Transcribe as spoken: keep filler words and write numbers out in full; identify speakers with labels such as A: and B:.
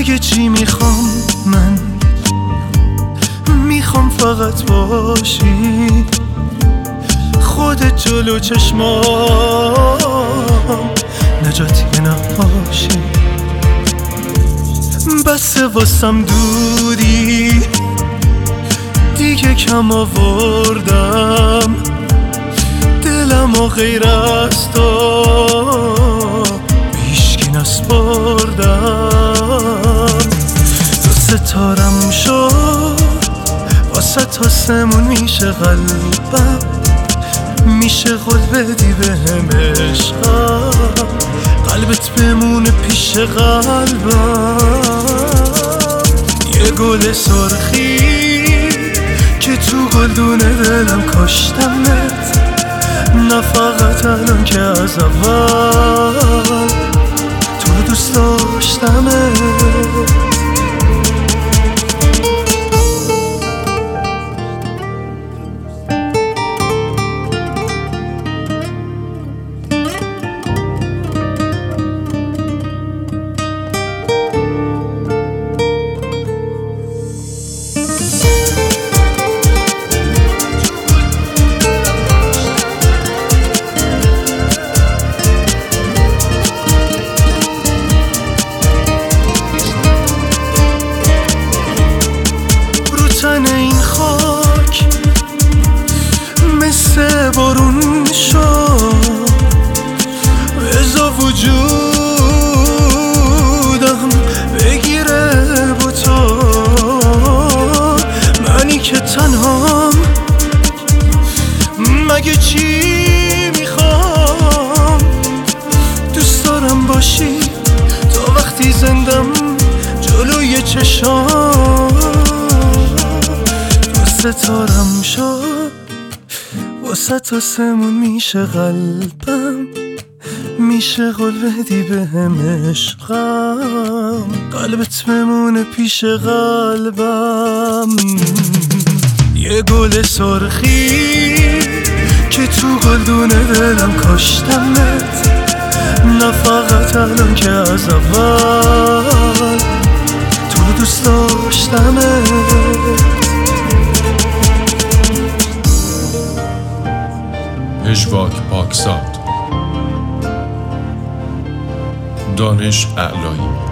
A: مگه چی میخوام من؟ میخوام فقط باشی، خودت جلو چشمام، نجاتی نباشی. بسه واسم دوری، دیگه کم آوردم، دلم و غیر از تو بیشکی نسپردم. تو ستارم شد واسه تا سمون میشه قلبم، میشه قول بدی بهم عشقم، قلبت بمونه پیش قلبم. یه گل سرخی که تو گلدونه دلم کاشتمت، نه فقط الان که از اول تو رو دوست داشتمت. این خاک مثل بارون شد، بزا وجودم بگیره با تو. منی که تنهام، مگه چی میخوام؟ دوست دارم باشی تا وقتی زندم جلوی چشام. ستارم شد واسه تا سمون میشه قلبم، میشه قول بدی بهم عشقم، قلبت بمونه پیش قلبم. یه گل سرخی که تو گلدونه دلم کاشتمت، نه فقط الان که از اول تو رو دوست داشتمت.
B: پژواک پاکزاد، دانش اعلایی.